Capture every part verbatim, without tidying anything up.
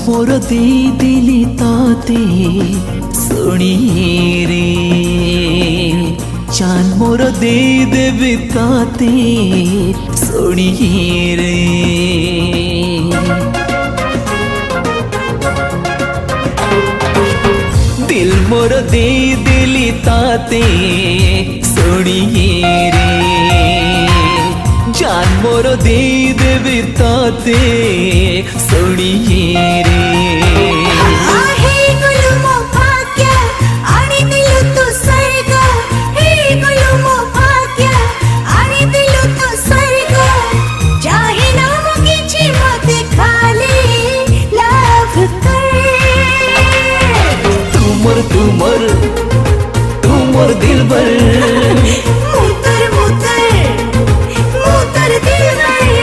मोर दे दिली ताते सुनिए रे जान मोर दे देवी ताते सुनिए रे दिल मोर दे दिली ताते सुनिए रे जान मोर दे देवी ताते सुनिए रे तुमर तुमर दिल भर मुतर मुतर मुतर दिल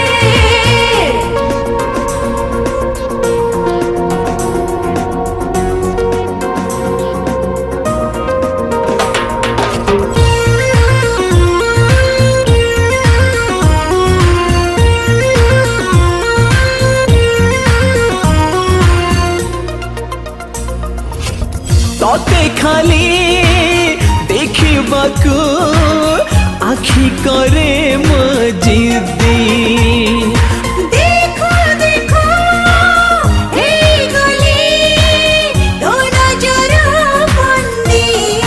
तोते खाली देखिबाकू आखि करे मजिदी देखो देखो हे गली तो नजर बंदी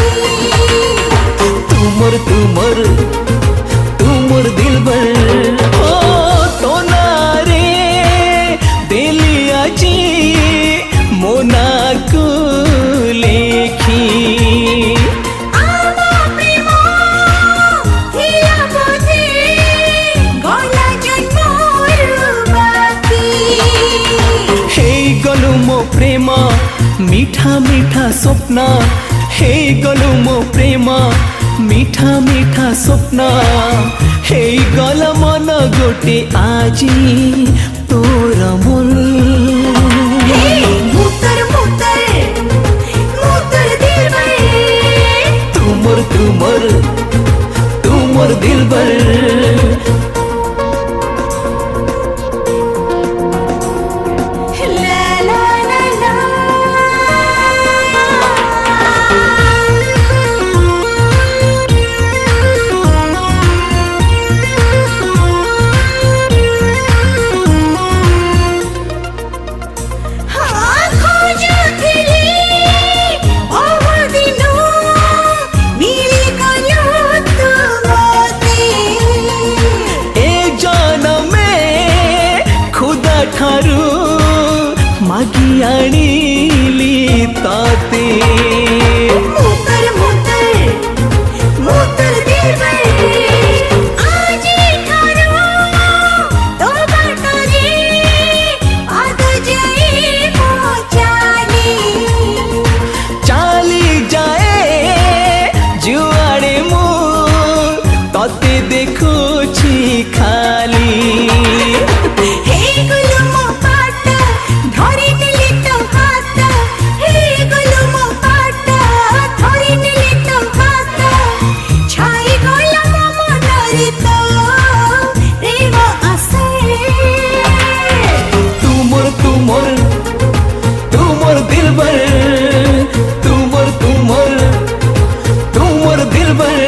तुमर तुमर तुमर दिल भर ओ तो नारे दिलिया जी मोना को मो प्रेम मीठा मीठा स्वप्न हे गलु मो प्रेम मीठा मीठा स्वप्न हे गल मन गोटे आजी तोर मोर मुतर मुतर मुतर दिल भर तुमर तुमर तुमर दिल भर मागी आनीली ताते मुतर मुतर मुतर दिल भर आजी ठारो तो बाटरे आद जाए पहुंचाली चाली जाए जुआड़े मु ताते देखो छी खाली तुमर दिल भर तुमर तुमर तुमर दिल भर